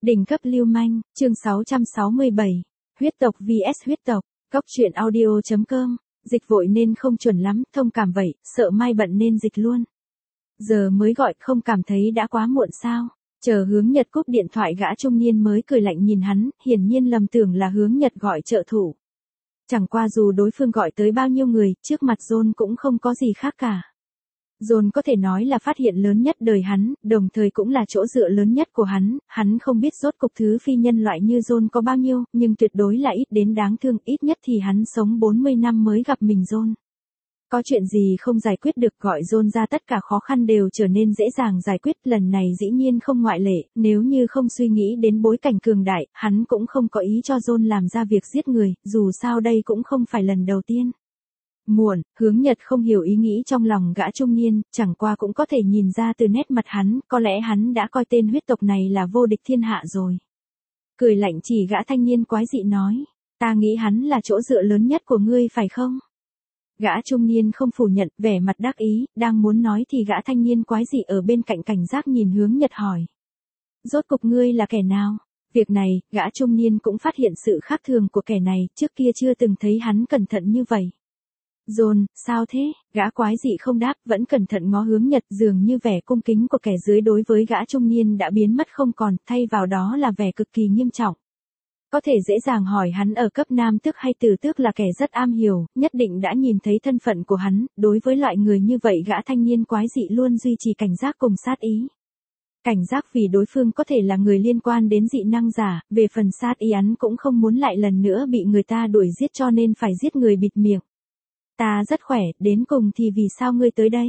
Đỉnh cấp lưu manh, chương 667. Huyết tộc vs huyết tộc. Cóc truyện audio.com. Dịch vội nên không chuẩn lắm, thông cảm vậy, sợ mai bận nên dịch luôn. Giờ mới gọi, không cảm thấy đã quá muộn sao? Chờ Hướng Nhật cúp điện thoại, gã trung niên mới cười lạnh nhìn hắn, hiển nhiên lầm tưởng là Hướng Nhật gọi trợ thủ. Chẳng qua dù đối phương gọi tới bao nhiêu người, trước mặt John cũng không có gì khác cả. John có thể nói là phát hiện lớn nhất đời hắn, đồng thời cũng là chỗ dựa lớn nhất của hắn không biết rốt cục thứ phi nhân loại như John có bao nhiêu, nhưng tuyệt đối là ít đến đáng thương, ít nhất thì hắn sống 40 năm mới gặp mình John. Có chuyện gì không giải quyết được, gọi John ra tất cả khó khăn đều trở nên dễ dàng giải quyết, lần này dĩ nhiên không ngoại lệ, nếu như không suy nghĩ đến bối cảnh cường đại, hắn cũng không có ý cho John làm ra việc giết người, dù sao đây cũng không phải lần đầu tiên. Muộn, Hướng Nhật không hiểu ý nghĩ trong lòng gã trung niên, chẳng qua cũng có thể nhìn ra từ nét mặt hắn, có lẽ hắn đã coi tên huyết tộc này là vô địch thiên hạ rồi. Cười lạnh chỉ gã thanh niên quái dị nói, ta nghĩ hắn là chỗ dựa lớn nhất của ngươi phải không? Gã trung niên không phủ nhận, vẻ mặt đắc ý, đang muốn nói thì gã thanh niên quái dị ở bên cạnh cảnh giác nhìn Hướng Nhật hỏi. Rốt cục ngươi là kẻ nào? Việc này, gã trung niên cũng phát hiện sự khác thường của kẻ này, trước kia chưa từng thấy hắn cẩn thận như vậy. John, sao thế? Gã quái dị không đáp, vẫn cẩn thận ngó Hướng Nhật, dường như vẻ cung kính của kẻ dưới đối với gã trung niên đã biến mất không còn, thay vào đó là vẻ cực kỳ nghiêm trọng. Có thể dễ dàng hỏi hắn ở cấp nam tước hay tử tước là kẻ rất am hiểu, nhất định đã nhìn thấy thân phận của hắn, đối với loại người như vậy gã thanh niên quái dị luôn duy trì cảnh giác cùng sát ý. Cảnh giác vì đối phương có thể là người liên quan đến dị năng giả, về phần sát ý hắn cũng không muốn lại lần nữa bị người ta đuổi giết cho nên phải giết người bịt miệng. Ta rất khỏe, đến cùng thì vì sao ngươi tới đây?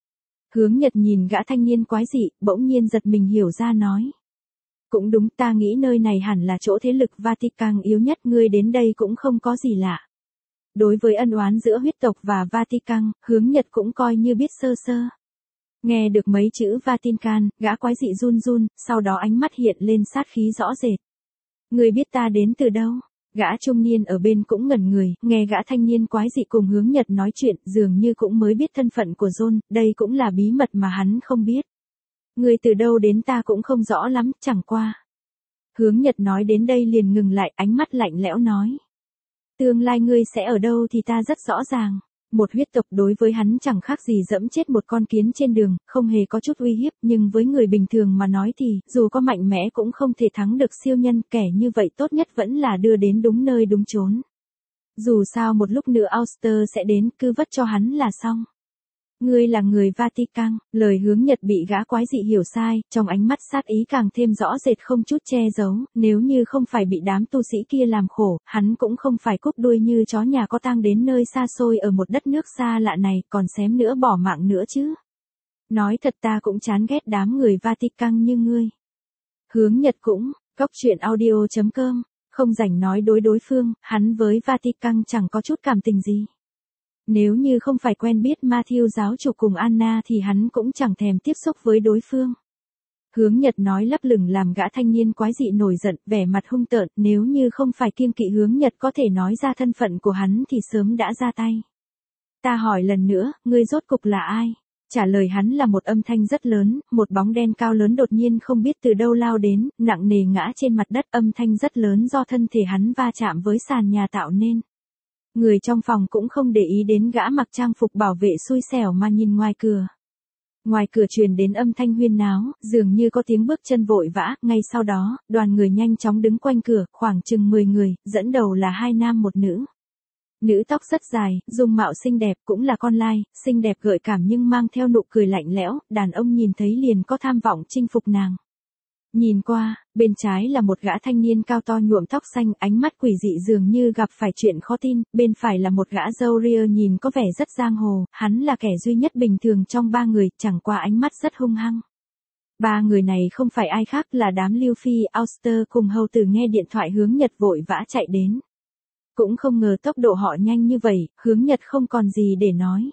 Hướng Nhật nhìn gã thanh niên quái dị, bỗng nhiên giật mình hiểu ra nói. Cũng đúng, ta nghĩ nơi này hẳn là chỗ thế lực Vatican yếu nhất, ngươi đến đây cũng không có gì lạ. Đối với ân oán giữa huyết tộc và Vatican, Hướng Nhật cũng coi như biết sơ sơ. Nghe được mấy chữ Vatican, gã quái dị run run, sau đó ánh mắt hiện lên sát khí rõ rệt. Ngươi biết ta đến từ đâu? Gã trung niên ở bên cũng ngẩn người, nghe gã thanh niên quái dị cùng Hướng Nhật nói chuyện, dường như cũng mới biết thân phận của John, đây cũng là bí mật mà hắn không biết. Người từ đâu đến ta cũng không rõ lắm, chẳng qua. Hướng Nhật nói đến đây liền ngừng lại, ánh mắt lạnh lẽo nói. Tương lai ngươi sẽ ở đâu thì ta rất rõ ràng. Một huyết tộc đối với hắn chẳng khác gì dẫm chết một con kiến trên đường, không hề có chút uy hiếp, nhưng với người bình thường mà nói thì, dù có mạnh mẽ cũng không thể thắng được siêu nhân, kẻ như vậy tốt nhất vẫn là đưa đến đúng nơi đúng chốn. Dù sao một lúc nữa Auster sẽ đến, cứ vất cho hắn là xong. Ngươi là người Vatican, lời Hướng Nhật bị gã quái dị hiểu sai, trong ánh mắt sát ý càng thêm rõ rệt không chút che giấu, nếu như không phải bị đám tu sĩ kia làm khổ, hắn cũng không phải cúp đuôi như chó nhà có tang đến nơi xa xôi ở một đất nước xa lạ này, còn xém nữa bỏ mạng nữa chứ. Nói thật ta cũng chán ghét đám người Vatican như ngươi. Hướng Nhật cũng, cóc truyện audio.com, không rảnh nói đối phương, hắn với Vatican chẳng có chút cảm tình gì. Nếu như không phải quen biết Matthew giáo chủ cùng Anna thì hắn cũng chẳng thèm tiếp xúc với đối phương. Hướng Nhật nói lấp lửng làm gã thanh niên quái dị nổi giận, vẻ mặt hung tợn, nếu như không phải kiêng kỵ Hướng Nhật có thể nói ra thân phận của hắn thì sớm đã ra tay. Ta hỏi lần nữa, ngươi rốt cục là ai? Trả lời hắn là một âm thanh rất lớn, một bóng đen cao lớn đột nhiên không biết từ đâu lao đến, nặng nề ngã trên mặt đất, âm thanh rất lớn do thân thể hắn va chạm với sàn nhà tạo nên. Người trong phòng cũng không để ý đến gã mặc trang phục bảo vệ xui xẻo mà nhìn ngoài cửa. Ngoài cửa truyền đến âm thanh huyên náo, dường như có tiếng bước chân vội vã, ngay sau đó, đoàn người nhanh chóng đứng quanh cửa, khoảng chừng 10 người, dẫn đầu là 2 nam 1 nữ. Nữ tóc rất dài, dung mạo xinh đẹp, cũng là con lai, xinh đẹp gợi cảm nhưng mang theo nụ cười lạnh lẽo, đàn ông nhìn thấy liền có tham vọng chinh phục nàng. Nhìn qua, bên trái là một gã thanh niên cao to nhuộm tóc xanh, ánh mắt quỷ dị dường như gặp phải chuyện khó tin, bên phải là một gã râu ria nhìn có vẻ rất giang hồ, hắn là kẻ duy nhất bình thường trong 3 người, chẳng qua ánh mắt rất hung hăng. 3 người này không phải ai khác là đám Lưu Phi, Auster cùng hầu tử nghe điện thoại Hướng Nhật vội vã chạy đến. Cũng không ngờ tốc độ họ nhanh như vậy, Hướng Nhật không còn gì để nói.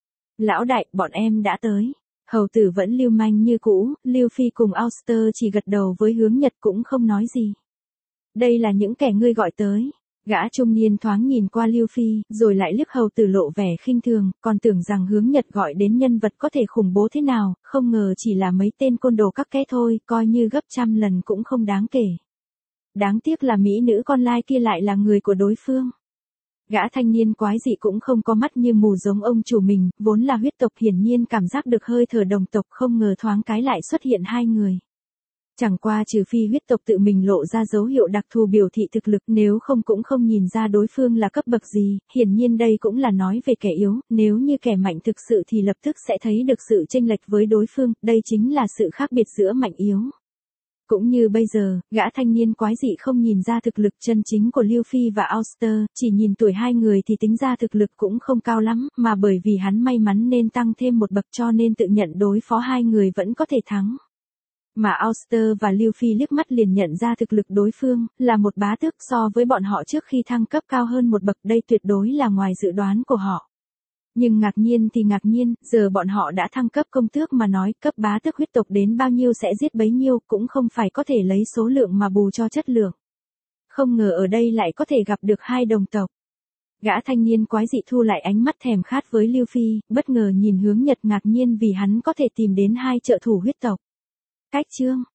Lão đại, bọn em đã tới. Hầu tử vẫn lưu manh như cũ, Lưu Phi cùng Auster chỉ gật đầu với Hướng Nhật cũng không nói gì. Đây là những kẻ ngươi gọi tới. Gã trung niên thoáng nhìn qua Lưu Phi, rồi lại liếc Hầu Tử lộ vẻ khinh thường, còn tưởng rằng Hướng Nhật gọi đến nhân vật có thể khủng bố thế nào, không ngờ chỉ là mấy tên côn đồ các ké thôi, coi như gấp trăm lần cũng không đáng kể. Đáng tiếc là mỹ nữ con lai kia lại là người của đối phương. Gã thanh niên quái dị cũng không có mắt như mù giống ông chủ mình, vốn là huyết tộc, hiển nhiên cảm giác được hơi thở đồng tộc, không ngờ thoáng cái lại xuất hiện hai người. Chẳng qua trừ phi huyết tộc tự mình lộ ra dấu hiệu đặc thù biểu thị thực lực, nếu không cũng không nhìn ra đối phương là cấp bậc gì, hiển nhiên đây cũng là nói về kẻ yếu, nếu như kẻ mạnh thực sự thì lập tức sẽ thấy được sự chênh lệch với đối phương, đây chính là sự khác biệt giữa mạnh yếu. Cũng như bây giờ, gã thanh niên quái dị không nhìn ra thực lực chân chính của Lưu Phi và Auster, chỉ nhìn tuổi hai người thì tính ra thực lực cũng không cao lắm, mà bởi vì hắn may mắn nên tăng thêm một bậc cho nên tự nhận đối phó hai người vẫn có thể thắng. Mà Auster và Lưu Phi liếc mắt liền nhận ra thực lực đối phương, là một bá tước, so với bọn họ trước khi thăng cấp cao hơn một bậc, đây tuyệt đối là ngoài dự đoán của họ. Nhưng ngạc nhiên thì ngạc nhiên, giờ bọn họ đã thăng cấp công tước mà nói, cấp bá tước huyết tộc đến bao nhiêu sẽ giết bấy nhiêu, cũng không phải có thể lấy số lượng mà bù cho chất lượng. Không ngờ ở đây lại có thể gặp được hai đồng tộc. Gã thanh niên quái dị thu lại ánh mắt thèm khát với Lưu Phi, bất ngờ nhìn Hướng Nhật, ngạc nhiên vì hắn có thể tìm đến hai trợ thủ huyết tộc. Cách chương